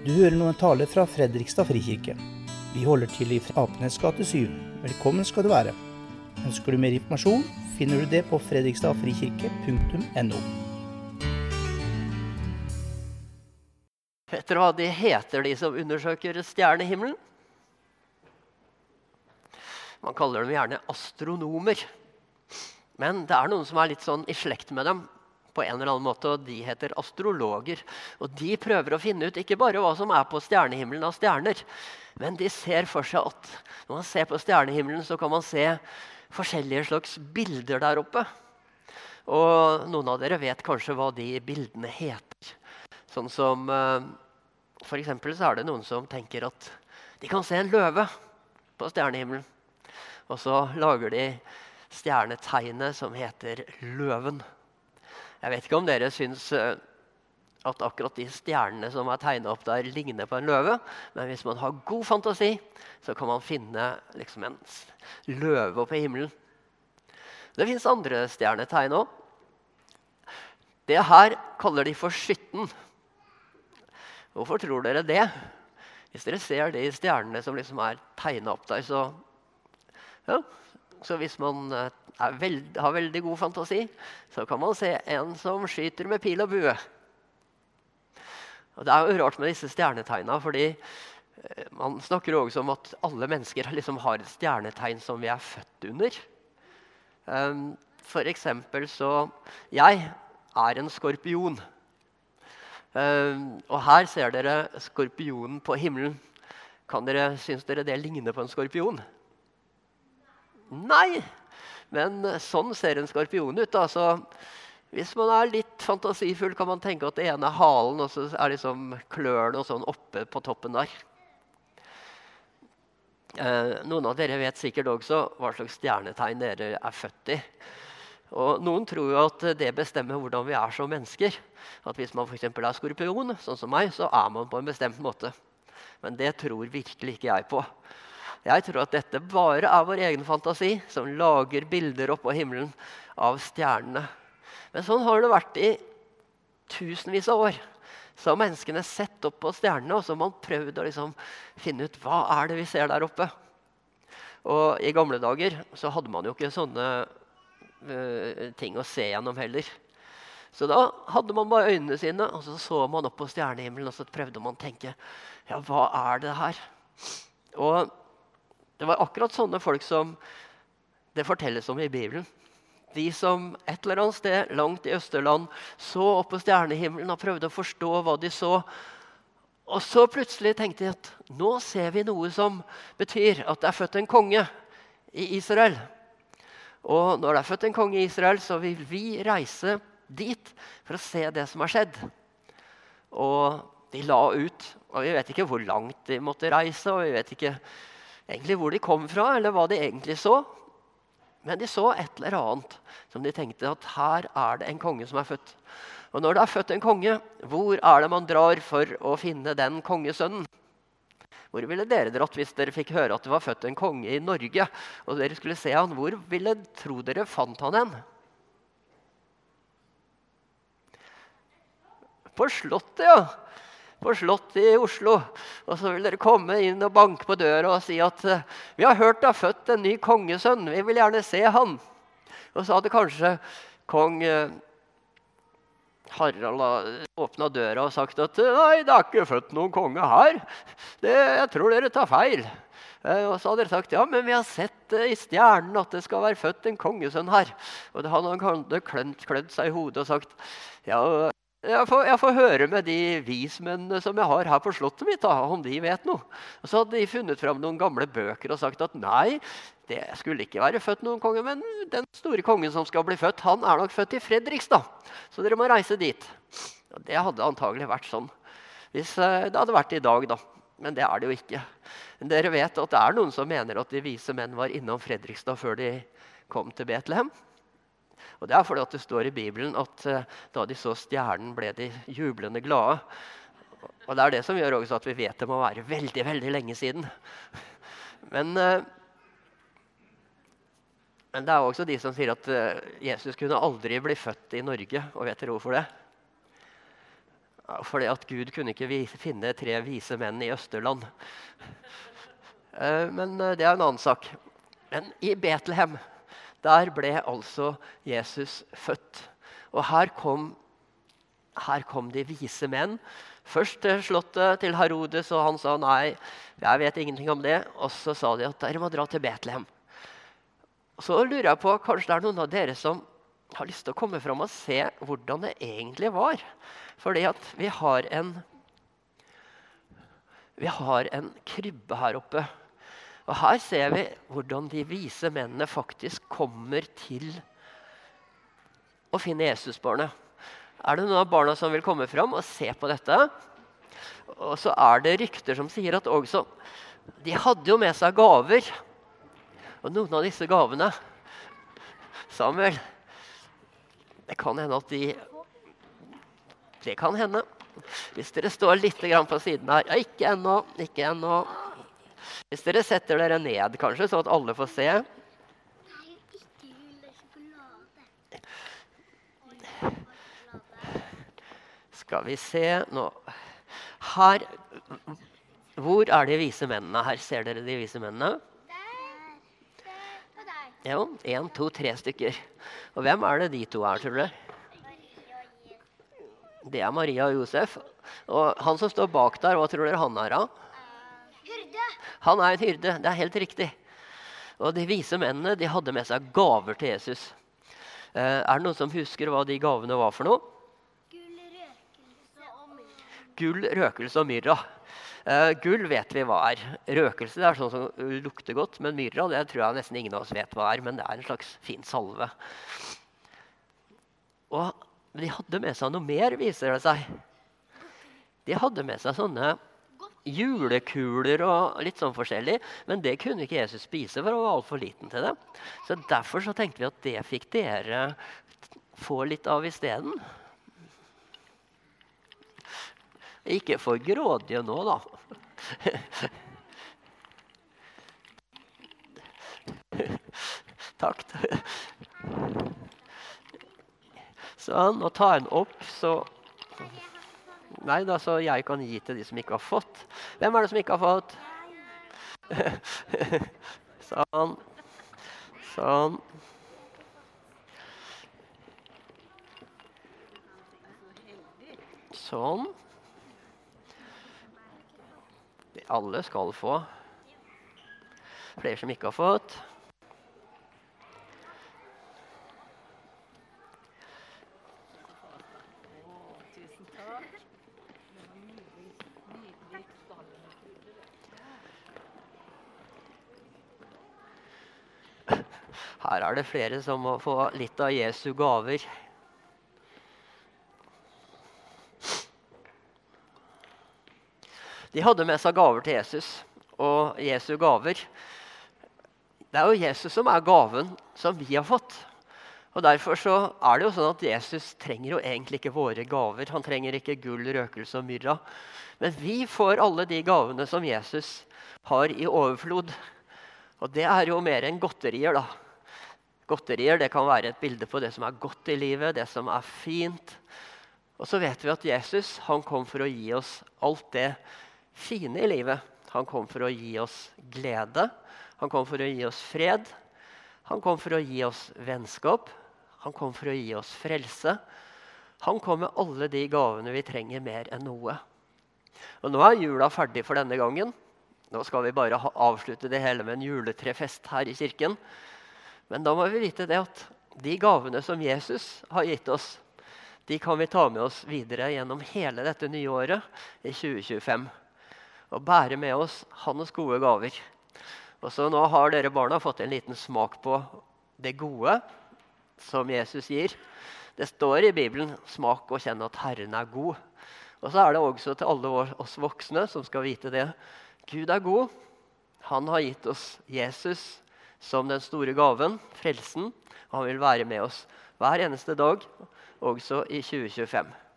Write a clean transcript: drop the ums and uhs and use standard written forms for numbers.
Du hører noen taler fra Fredrikstad Frikirke. Vi holder til i Apenes gate 7. Velkommen skal du være. Ønsker du mer informasjon, finner du det på fredrikstadfrikirke.no. Vet dere hva de heter, de som undersøker stjernehimmelen? Man kaller dem gjerne astronomer. Men det er noen som er litt sånn i slekt med dem på en eller annen måte, og de heter astrologer. Og de prøver å finne ut ikke bare hva som er på stjernehimmelen av stjerner, men de ser for seg at når man ser på stjernehimmelen, så kan man se forskjellige slags bilder der oppe. Og noen av dere vet kanskje hva de bildene heter. Sånn som, for eksempel så er det noen som tenker at de kan se en løve på stjernehimmelen. Og så lager de stjernetegnet som heter løven. Jeg vet ikke om dere syns at akkurat de stjernene som er tegnet opp der ligner på en løve, men hvis man har god fantasi, så kan man finne liksom en løve på himmelen. Det finnes andre stjernetegn også. Det her kaller de for skytten. Hvorfor tror dere det? Hvis dere ser de stjernene som liksom er tegnet opp der, så hvis man har veldig god fantasi, så kan man se en som skyter med pil og bue. Og det er jo rart med disse stjernetegnene, fordi man snakker også om at alle mennesker liksom har et stjernetegn som vi er født under. For eksempel så, jeg er en skorpion. Og her ser dere skorpionen på himmelen. Syns dere det ligner på en skorpion? Nei, men sånn ser en skorpion ut. Altså, hvis man er litt fantasifull, kan man tenke at det ene er halen, og så er liksom klørne og sånn oppe på toppen der. Noen av dere vet sikkert også hva slags stjernetegn dere er født i. Og noen tror jo at det bestemmer hvordan vi er som mennesker. At hvis man for eksempel er skorpion, sånn som meg, så er man på en bestemt måte. Men det tror virkelig ikke jeg på. Jeg tror at dette bare er vår egen fantasi som lager bilder opp på himmelen av stjernene. Men sånn har det vært i tusenvis av år. Så har menneskene sett opp på stjernene, og så har man prøvd å liksom finne ut hva er det vi ser der oppe. Og i gamle dager så hadde man jo ikke sånne ting å se gjennom heller. Så da hadde man bare øynene sine, og så man opp på stjernehimmelen, og så prøvde man å tenke, ja, hva er det her? Og det var akkurat sånne folk som det fortelles om i Bibelen. De som et eller annet sted langt i Østerland så opp på stjernehimmelen og prøvde å forstå hva de så. Og så plutselig tenkte de at nå ser vi noe som betyr at det er født en konge i Israel. Og når det er født en konge i Israel, så vil vi reise dit for å se det som har skjedd. Og de la ut, og vi vet ikke hvor langt de måtte reise, og vi vet ikke egentlig hvor de kom fra, eller hva de egentlig så. Men de så et eller annet som de tenkte at her er det en konge som er født. Og når det er født en konge, hvor er det man drar for å finne den kongesønnen? Hvor ville dere dratt hvis dere fikk høre at det var født en konge i Norge, og dere skulle se han? Hvor ville tro dere fant han hen? På slottet, ja. På slottet i Oslo. Og så vil dere komme inn og banke på døra og si at vi har hørt det har født en ny kongesønn, vi vil gjerne se han. Og så hadde kanskje kong Harald åpnet døra og sagt at nei, det er ikke født noen konge her. Jeg tror dere tar feil. Og så hadde dere sagt, ja, men vi har sett i stjernen at det skal være født en kongesønn her. Og han hadde klødd seg i hodet og sagt, ja, jeg får høre med de vismennene som jeg har her på slottet mitt, om de vet noe. Og så hadde de funnet fram noen gamle bøker og sagt at nei, det skulle ikke være født noen konge, men den store kongen som skal bli født, han er nok født i Fredrikstad. Så dere må reise dit. Og det hadde antagelig vært sånn, hvis det hadde vært i dag da. Men det er det jo ikke. Men dere vet at det er noen som mener at de vise menn var innom Fredrikstad før de kom til Betlehem. Og det er fordi at det står i Bibelen at da de så stjernen ble de jublende glade. Og det er det som gjør også at vi vet det må være veldig, veldig lenge siden. Men det er også de som sier at Jesus kunne aldri bli født i Norge, og vet dere hvorfor det? Fordi at Gud kunne ikke finne 3 vise menn i Østerland. Men det en annen sak. Men i Betlehem, der ble altså Jesus født. Og her kom de vise menn. Først til slottet til Herodes, og han sa nei, jeg vet ingenting om det. Og så sa de at dere må dra til Betlehem. Så lurer jeg på, kanskje det er noen av dere som har lyst til å komme fram og se hvordan det egentlig var. Fordi at vi har en krybbe her oppe. Og her ser vi hvordan de vise mennene faktisk kommer til å finne Jesusbarnet. Er det noen av barna som vil komme fram og se på dette? Og så er det rykter som sier at også, de hadde jo med seg gaver. Og noen av disse gavene, Samuel, det kan hende at det kan hende. Hvis dere står litt grann på siden her. Ja, ikke ennå. Hvis dere setter dere ned, kanskje, så at alle får se. Skal vi se nå. Her, hvor er de vise mennene? Her ser dere de vise mennene. Ja, 1, 2, 3 stykker. Og hvem er det de 2 er, tror dere? Det er Maria og Josef. Og han som står bak der, hva tror dere han er da? Hyrde. Han er en hyrde, det er helt riktig. Og de vise mennene, de hadde med seg gaver til Jesus. Er det noen som husker hva de gavene var for noe? Gull, røkelse og myrra. Gull vet vi hva er. Røkelse det er sånn som lukter godt, men myrra det tror jeg nesten ingen av oss vet hva er, men det er en slags fin salve. Og de hadde med seg noe mer, viser det seg. De hadde med seg sånne julekuler og litt sånn forskjellig, men det kunne ikke Jesus spise, for han var alt for liten til det. Så derfor så tenkte vi at det fikk dere få litt av i stedet. Ikke for grådige nå, da. Takk. Sånn, og ta en opp, så... Nei da, så jeg kan gi til de som ikke har fått. Hvem er det som ikke har fått? Sånn. Sånn. Sånn. Alle skal få. Flere som ikke har fått. Her er det flere som må få litt av Jesu gaver. De hadde med seg gaver til Jesus, og Jesu gaver. Det er jo Jesus som er gaven som vi har fått. Og derfor så er det jo sånn at Jesus trenger jo egentlig ikke våre gaver. Han trenger ikke gull, røkelse og myrra. Men vi får alle de gavene som Jesus har i overflod. Og det er jo mer enn godterier da. Godterier, det kan være et bilde på det som er godt i livet, det som er fint. Og så vet vi at Jesus, han kom for å gi oss alt det fine i livet. Han kom for å gi oss glede. Han kom for å gi oss fred. Han kom for å gi oss vennskap. Han kom for å gi oss frelse. Han kom med alle de gavene vi trenger mer enn noe. Og nå er jula ferdig for denne gangen. Nå skal vi bare avslutte det hele med en juletrefest her i kirken. Men da må vi vite det at de gavene som Jesus har gitt oss, de kan vi ta med oss videre gjennom hele dette nye året i 2025. Og bære med oss hans gode gaver. Og så nå har dere barna fått en liten smak på det gode som Jesus gir. Det står i Bibelen, smak og kjenn at Herren er god. Og så er det også til alle oss voksne som skal vite det. Gud er god. Han har gitt oss Jesus som den store gaven, frelsen. Og han vil være med oss hver eneste dag, også i 2025.